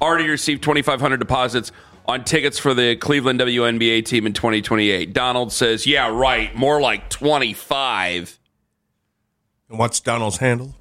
already received 2,500 deposits on tickets for the Cleveland WNBA team in 2028. Donald says, yeah, right, more like 25. And what's Donald's handle?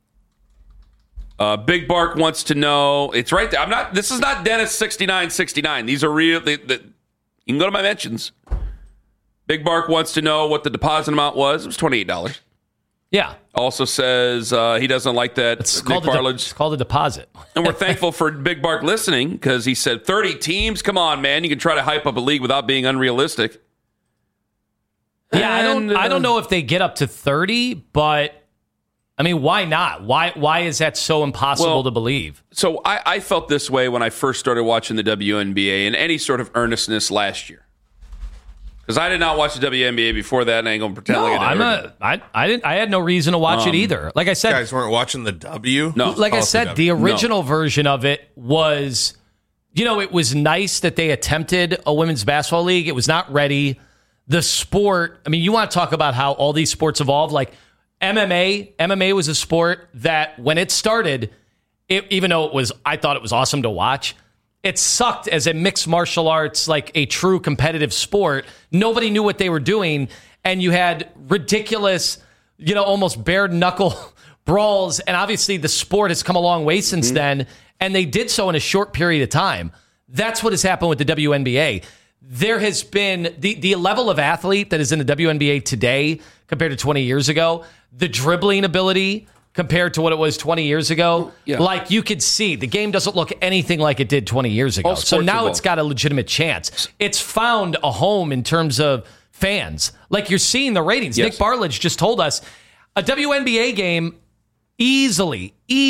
Big Bark wants to know, it's right there. This is not Dennis6969. These are real. You can go to my mentions. Big Bark wants to know what the deposit amount was. It was $28. Yeah. Also says he doesn't like that. It's called a deposit. And we're thankful for Big Bark listening because he said 30 teams. Come on, man. You can try to hype up a league without being unrealistic. Yeah, I don't know if they get up to 30, but I mean, why not? Why is that so impossible to believe? So I felt this way when I first started watching the WNBA in any sort of earnestness last year. Because I did not watch the WNBA before that, and I ain't going to pretend like I did. I had no reason to watch it either. Like I said, you guys weren't watching the W? No. Like I said, the original version of it was, it was nice that they attempted a women's basketball league. It was not ready. The sport, I mean, you want to talk about how all these sports evolved. Like MMA was a sport that when it started, even though I thought it was awesome to watch, it sucked as a mixed martial arts, like a true competitive sport. Nobody knew what they were doing. And you had ridiculous, almost bare knuckle brawls. And obviously the sport has come a long way since then. And they did so in a short period of time. That's what has happened with the WNBA. There has been the level of athlete that is in the WNBA today compared to 20 years ago, the dribbling ability compared to what it was 20 years ago. Yeah. Like you could see, the game doesn't look anything like it did 20 years ago. So now it's got a legitimate chance. It's found a home in terms of fans. Like you're seeing the ratings. Yes. Nick Bartlett just told us a WNBA game easily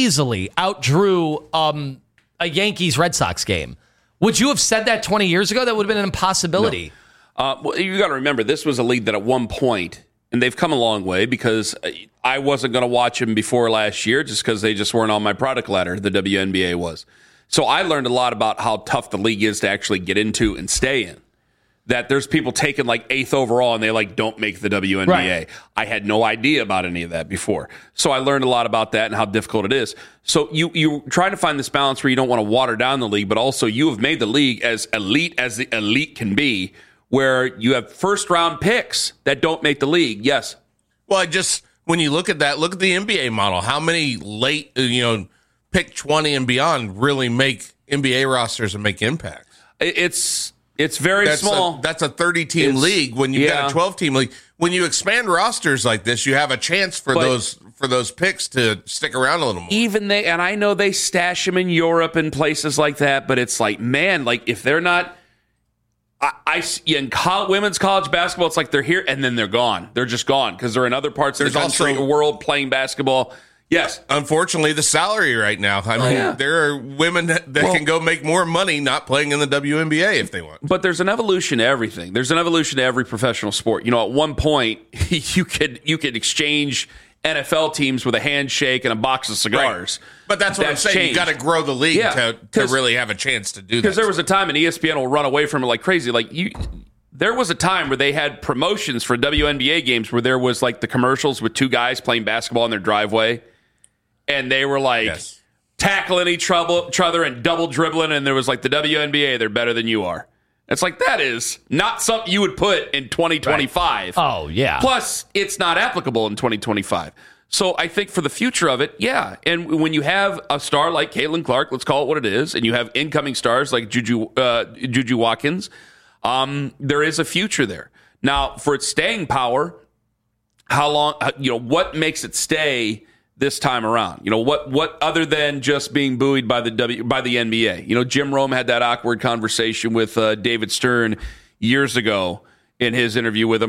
outdrew a Yankees-Red Sox game. Would you have said that 20 years ago? That would have been an impossibility. No. Well, you got to remember, this was a league that at one point, and they've come a long way because I wasn't going to watch them before last year just because they just weren't on my product ladder, the WNBA was. So I learned a lot about how tough the league is to actually get into and stay in. That there's people taking like 8th overall and they don't make the WNBA. Right. I had no idea about any of that before. So I learned a lot about that and how difficult it is. So you try to find this balance where you don't want to water down the league, but also you have made the league as the elite can be, where you have first round picks that don't make the league. Yes. Well, when you look at that, look at the NBA model. How many late, pick 20 and beyond really make NBA rosters and make impact? It's very small. That's a 30-team league. When you've got a 12-team league, when you expand rosters like this, you have a chance for those picks to stick around a little more. And I know they stash them in Europe and places like that, but it's like, man, like if they're not, in women's college basketball, it's like they're here and then they're gone. They're just gone because they're in other parts of the country or world playing basketball. Yes. Unfortunately, the salary right now. I mean, there are women that can go make more money not playing in the WNBA if they want. But there's an evolution to everything. There's an evolution to every professional sport. At one point, you could exchange NFL teams with a handshake and a box of cigars. Right. But that's what I'm saying. Changed. You got to grow the league to really have a chance to do that. Because there was a time, and ESPN will run away from it like crazy. There was a time where they had promotions for WNBA games where there was like the commercials with two guys playing basketball in their driveway. And they were tackling each other and double dribbling. And there was like the WNBA, they're better than you are. It's like, that is not something you would put in 2025. Right. Oh, yeah. Plus, it's not applicable in 2025. So I think for the future of it, yeah. And when you have a star like Caitlin Clark, let's call it what it is, and you have incoming stars like Juju Watkins, there is a future there. Now, for its staying power, how long, what makes it stay this time around? What other than just being buoyed by the NBA? Jim Rome had that awkward conversation with David Stern years ago in his interview with him,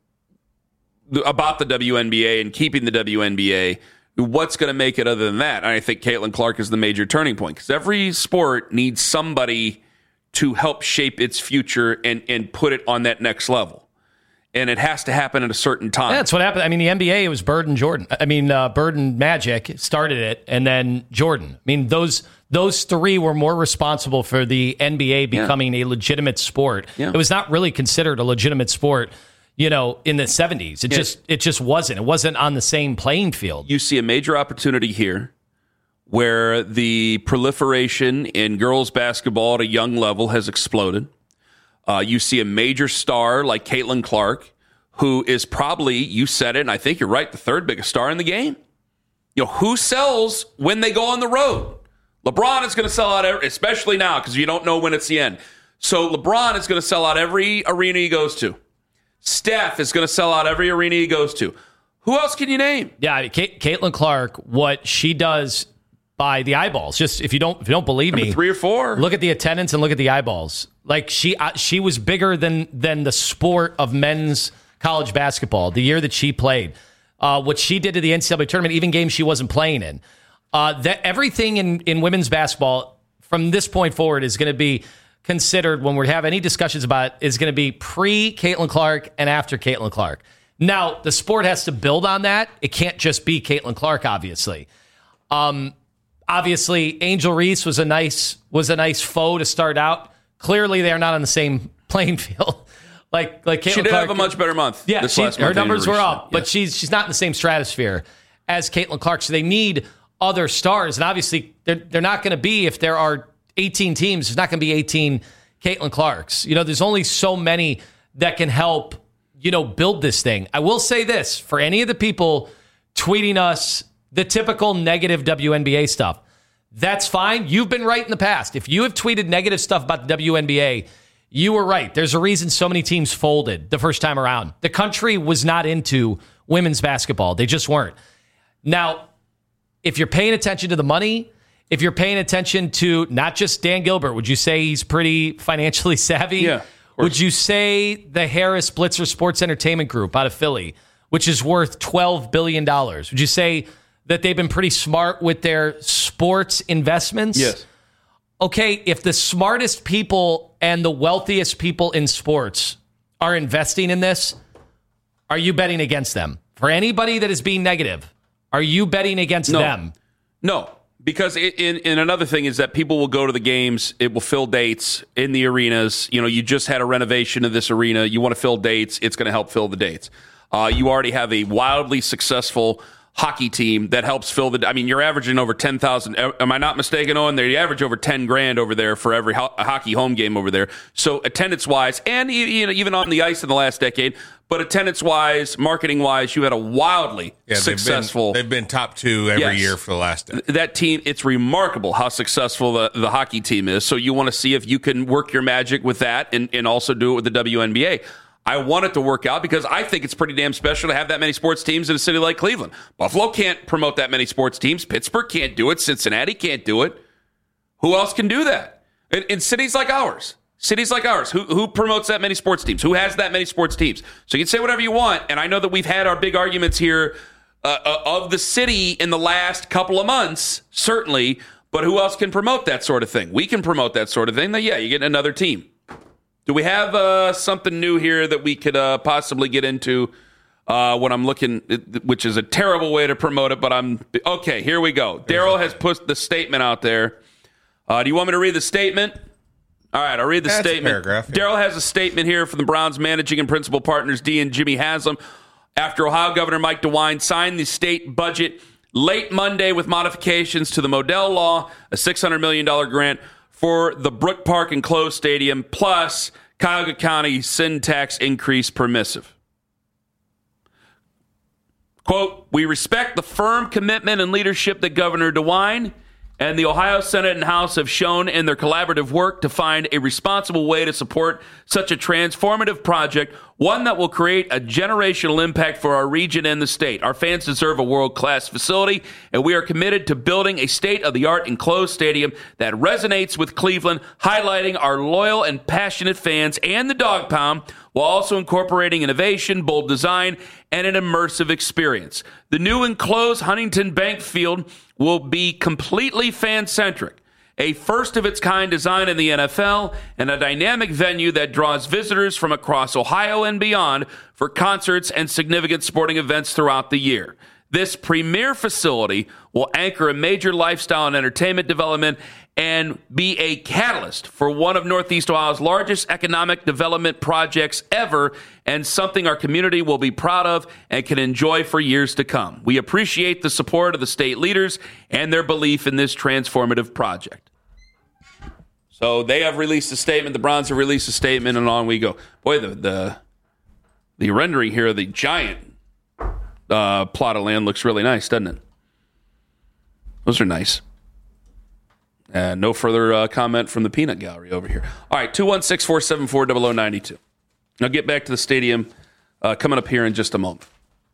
about the WNBA and keeping the WNBA. What's going to make it other than that? And I think Caitlin Clark is the major turning point, because every sport needs somebody to help shape its future and put it on that next level. And it has to happen at a certain time. Yeah, that's what happened. I mean, the NBA, it was Bird and Jordan. Bird and Magic started it, and then Jordan. I mean, those three were more responsible for the NBA becoming a legitimate sport. Yeah. It was not really considered a legitimate sport, in the 70s. It just wasn't. It wasn't on the same playing field. You see a major opportunity here where the proliferation in girls basketball at a young level has exploded. You see a major star like Caitlin Clark, who is probably, you said it, and I think you're right, the third biggest star in the game. Who sells when they go on the road? LeBron is going to sell out, especially now, because you don't know when it's the end. So LeBron is going to sell out every arena he goes to. Steph is going to sell out every arena he goes to. Who else can you name? Yeah, Caitlin Clark, what she does by the eyeballs. Just if you don't believe me, 3 or 4. Look at the attendance and look at the eyeballs. Like she was bigger than the sport of men's college basketball the year that she played. What she did to the NCAA tournament, even games she wasn't playing in. That everything in women's basketball from this point forward is going to be considered when we have any discussions about it, is going to be pre Caitlin Clark and after Caitlin Clark. Now the sport has to build on that. It can't just be Caitlin Clark, obviously. Obviously, Angel Reese was a nice foe to start out. Clearly, they're not on the same playing field. Like Caitlin she did Clark, have a much better month. Yeah, this last month her numbers were up, yeah. but she's not in the same stratosphere as Caitlin Clark. So they need other stars, and obviously they're not going to be, if there are 18 teams, there's not going to be 18 Caitlin Clarks. There's only so many that can help build this thing. I will say this for any of the people tweeting us the typical negative WNBA stuff. That's fine. You've been right in the past. If you have tweeted negative stuff about the WNBA, you were right. There's a reason so many teams folded the first time around. The country was not into women's basketball. They just weren't. Now, if you're paying attention to the money, if you're paying attention to not just Dan Gilbert, would you say he's pretty financially savvy? Yeah. Would you say the Harris Blitzer Sports Entertainment Group out of Philly, which is worth $12 billion, would you say that they've been pretty smart with their sports investments? Yes. Okay, if the smartest people and the wealthiest people in sports are investing in this, are you betting against them? For anybody that is being negative, are you betting against them? No, because in another thing is that people will go to the games. It will fill dates in the arenas. You just had a renovation of this arena. You want to fill dates. It's going to help fill the dates. You already have a wildly successful hockey team that helps fill the. I mean, you're averaging over 10,000. Am I not mistaken, Owen? You average over 10 grand over there for every hockey home game over there. So attendance wise, and even on the ice in the last decade, but attendance wise, marketing wise, you had a wildly successful. They've been top 2 every year for the last decade. That team, it's remarkable how successful the hockey team is. So you want to see if you can work your magic with that and also do it with the WNBA. I want it to work out because I think it's pretty damn special to have that many sports teams in a city like Cleveland. Buffalo can't promote that many sports teams. Pittsburgh can't do it. Cincinnati can't do it. Who else can do that? In cities like ours, who promotes that many sports teams? Who has that many sports teams? So you can say whatever you want, and I know that we've had our big arguments here of the city in the last couple of months, certainly, but who else can promote that sort of thing? We can promote that sort of thing. Then, yeah, you get another team. Do we have something new here that we could possibly get into when I'm looking, which is a terrible way to promote it, but okay, here we go. Daryl has put the statement out there. Do you want me to read the statement? All right, I'll read the statement. Daryl has a statement here from the Browns managing and principal partners, Dee and Jimmy Haslam, after Ohio Governor Mike DeWine signed the state budget late Monday with modifications to the Modell Law, a $600 million grant for the Brook Park Enclosed Stadium, plus Cuyahoga County sin tax increase permissive. Quote, we respect the firm commitment and leadership that Governor DeWine and the Ohio Senate and House have shown in their collaborative work to find a responsible way to support such a transformative project, one that will create a generational impact for our region and the state. Our fans deserve a world-class facility, and we are committed to building a state-of-the-art enclosed stadium that resonates with Cleveland, highlighting our loyal and passionate fans and the Dog Pound, while also incorporating innovation, bold design, and an immersive experience. The new enclosed Huntington Bank Field will be completely fan-centric, a first-of-its-kind design in the NFL, and a dynamic venue that draws visitors from across Ohio and beyond for concerts and significant sporting events throughout the year. This premier facility will anchor a major lifestyle and entertainment development and be a catalyst for one of Northeast Ohio's largest economic development projects ever, and something our community will be proud of and can enjoy for years to come. We appreciate the support of the state leaders and their belief in this transformative project. So they have released a statement, the Browns have released a statement, and on we go. Boy, the rendering here of the giant plot of land looks really nice, doesn't it? Those are nice. No further comment from the peanut gallery over here. All right, 216-474-0092. Now get back to the stadium coming up here in just a moment.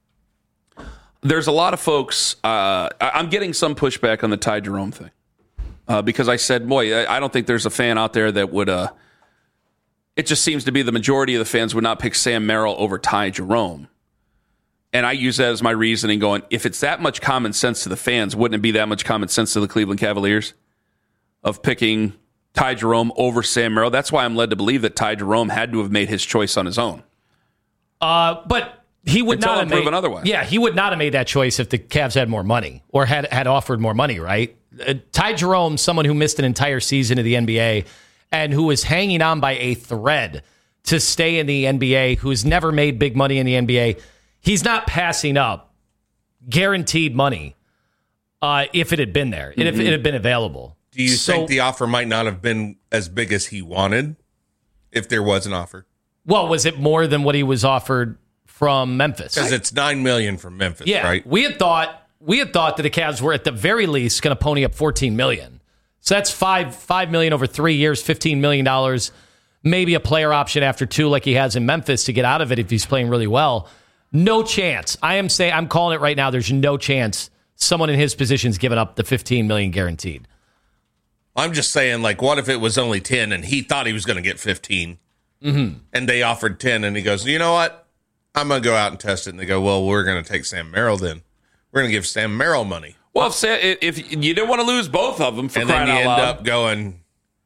There's a lot of folks, I'm getting some pushback on the Ty Jerome thing because I said, boy, I don't think there's a fan out there that would, it just seems to be the majority of the fans would not pick Sam Merrill over Ty Jerome. And I use that as my reasoning going, if it's that much common sense to the fans, wouldn't it be that much common sense to the Cleveland Cavaliers of picking Ty Jerome over Sam Merrill? That's why I'm led to believe that Ty Jerome had to have made his choice on his own. But he would not have proven otherwise. Yeah, he would not have made that choice if the Cavs had more money or had offered more money, right? Ty Jerome, someone who missed an entire season of the NBA and who was hanging on by a thread to stay in the NBA, who's never made big money in the NBA, he's not passing up guaranteed money if it had been there, and if it had been available. Do you think the offer might not have been as big as he wanted if there was an offer? Well, was it more than what he was offered from Memphis? Because it's $9 million from Memphis, yeah, right? We had thought that the Cavs were at the very least going to pony up $14 million. So that's $5 million over 3 years, $15 million, maybe a player option after 2 like he has in Memphis to get out of it if he's playing really well. No chance. I'm calling it right now. There's no chance someone in his position's giving up the $15 million guaranteed. I'm just saying, like, what if it was only 10 and he thought he was going to get 15 and they offered 10 and he goes, you know what? I'm going to go out and test it. And they go, well, we're going to take Sam Merrill then. We're going to give Sam Merrill money. Well, if you didn't want to lose both of them for and crying then you out end loud. up going,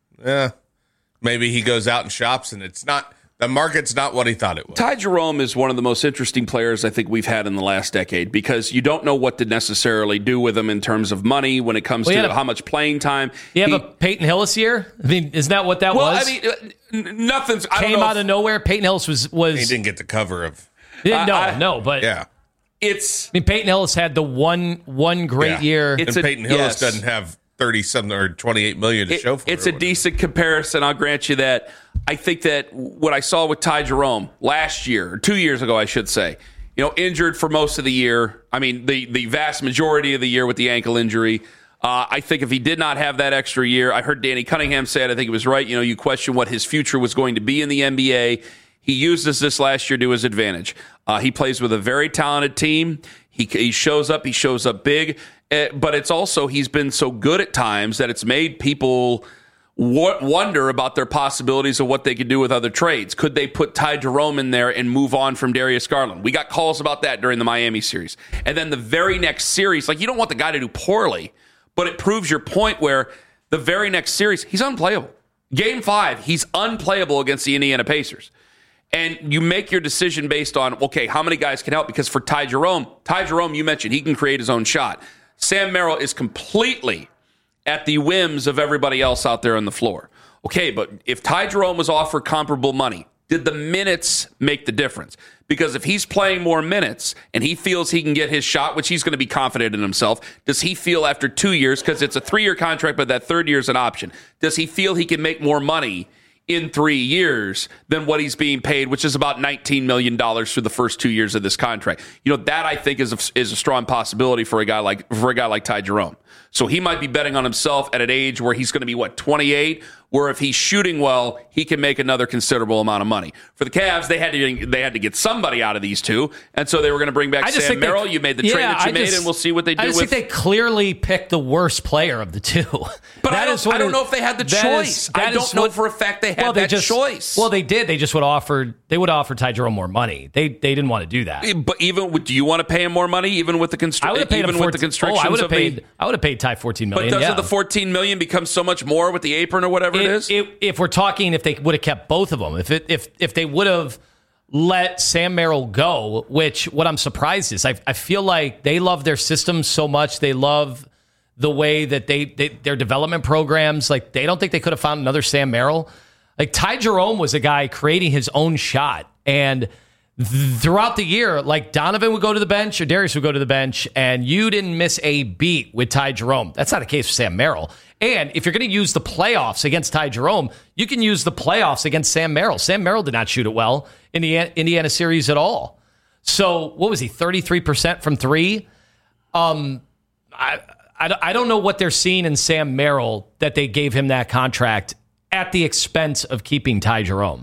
maybe he goes out and shops and it's not, the market's not what he thought it was. Ty Jerome is one of the most interesting players I think we've had in the last decade because you don't know what to necessarily do with him in terms of money when it comes to how much playing time. You have a Peyton Hillis year? I mean, isn't that what that was? I mean, nothing's... Came out of nowhere. Peyton Hillis was... He didn't get the cover of... but... Yeah. It's... I mean, Peyton Hillis had the one great year. And Peyton Hillis doesn't have 30-something or $28 million to show for it. It's a decent comparison. I'll grant you that. I think that what I saw with Ty Jerome last year, or 2 years ago, I should say, injured for most of the year. I mean, the vast majority of the year with the ankle injury. I think if he did not have that extra year, I heard Danny Cunningham say it. I think it was right. You question what his future was going to be in the NBA. He used this last year to his advantage. He plays with a very talented team. He shows up. He shows up big. But it's also he's been so good at times that it's made people wonder about their possibilities of what they could do with other trades. Could they put Ty Jerome in there and move on from Darius Garland? We got calls about that during the Miami series. And then the very next series, you don't want the guy to do poorly, but it proves your point where the very next series, he's unplayable. Game 5, he's unplayable against the Indiana Pacers. And you make your decision based on, okay, how many guys can help? Because for Ty Jerome, you mentioned he can create his own shot. Sam Merrill is completely at the whims of everybody else out there on the floor. Okay, but if Ty Jerome was offered comparable money, did the minutes make the difference? Because if he's playing more minutes and he feels he can get his shot, which he's going to be confident in himself, does he feel after 2 years, because it's a 3-year contract, but that third year is an option, does he feel he can make more money in 3 years than what he's being paid, which is about $19 million for the first 2 years of this contract? That I think is a strong possibility for a guy like Ty Jerome. So he might be betting on himself at an age where he's going to be 28, where if he's shooting well, he can make another considerable amount of money. For the Cavs, they had to get somebody out of these two, and so they were going to bring back Sam Merrill. You made the trade that you made, and we'll see what they do. I think they clearly picked the worst player of the two. But I don't know if they had the choice. I don't know for a fact they had that choice. Well, they did. They just would offer Ty Jerome more money. They didn't want to do that. But do you want to pay him more money, even with the constrictions? I would have paid Ty $14 million. But doesn't the $14 million become so much more with the apron or whatever it is? If we're talking, if they would have kept both of them, if they would have let Sam Merrill go, which what I'm surprised is I feel like they love their system so much. They love the way that their development programs, like they don't think they could have found another Sam Merrill. Like Ty Jerome was a guy creating his own shot. And throughout the year, like Donovan would go to the bench or Darius would go to the bench, and you didn't miss a beat with Ty Jerome. That's not the case for Sam Merrill. And if you're going to use the playoffs against Ty Jerome, you can use the playoffs against Sam Merrill. Sam Merrill did not shoot it well in the Indiana series at all. So what was he, 33% from three? I don't know what they're seeing in Sam Merrill that they gave him that contract at the expense of keeping Ty Jerome.